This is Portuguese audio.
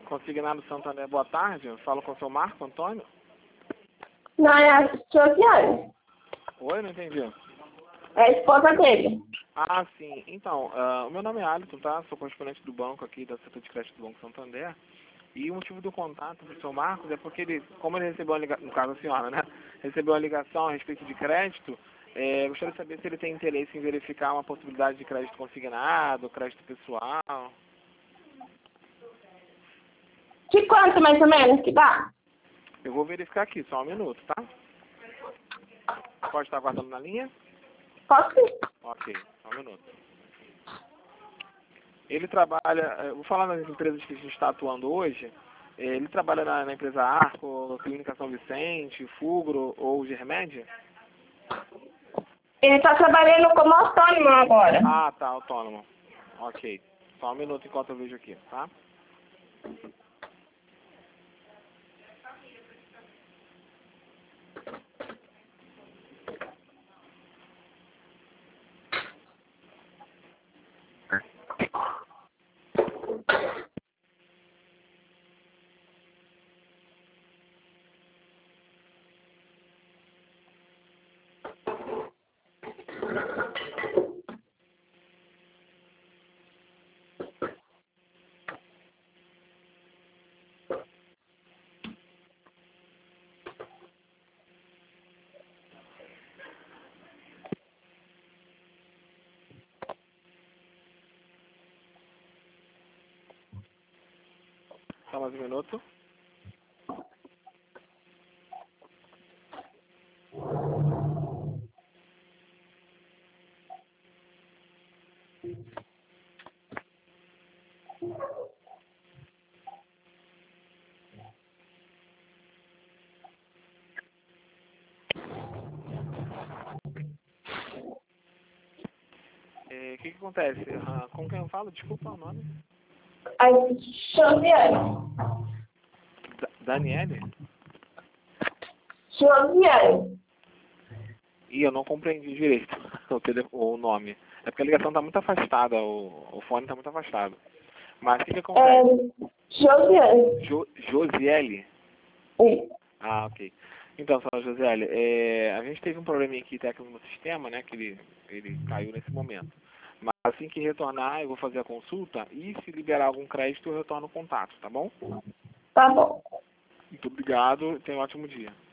Consignado Santander, boa tarde. Eu falo com o seu Marco Antônio. Não, é a Josiane. Oi, não entendi. É a esposa dele. Ah, sim. Então, o meu nome é Alisson, tá? Sou correspondente do banco aqui, da setor de crédito do Banco Santander. E o motivo do contato do seu Marcos é porque ele, como ele recebeu uma ligação, no caso a senhora, né? Recebeu uma ligação a respeito de crédito, gostaria de saber se ele tem interesse em verificar uma possibilidade de crédito consignado, crédito pessoal. De quanto mais ou menos que dá? Eu vou verificar aqui, só um minuto, tá? Pode estar aguardando na linha? Posso ir? Ok, só um minuto. Ele trabalha, vou falar nas empresas que a gente está atuando hoje, ele trabalha na empresa Arco, Clínica São Vicente, Fugro ou Germed? Ele está trabalhando como autônomo agora. Ah, tá, autônomo. Ok. Só um minuto enquanto eu vejo aqui, tá? Só mais um minuto. O que acontece? Com quem eu falo? Desculpa o nome. A Josiane. Daniele? Josiane. Ih, eu não compreendi direito o nome. É porque a ligação está muito afastada, o fone está muito afastado. Mas o que acontece? Josiane. Josiele? Isso. Ah, ok. Então, senhora Josiele, a gente teve um probleminha aqui técnico no sistema, né, que ele caiu nesse momento. Mas assim que retornar, eu vou fazer a consulta e se liberar algum crédito, eu retorno o contato, tá bom? Tá bom. Muito obrigado, tenha um ótimo dia.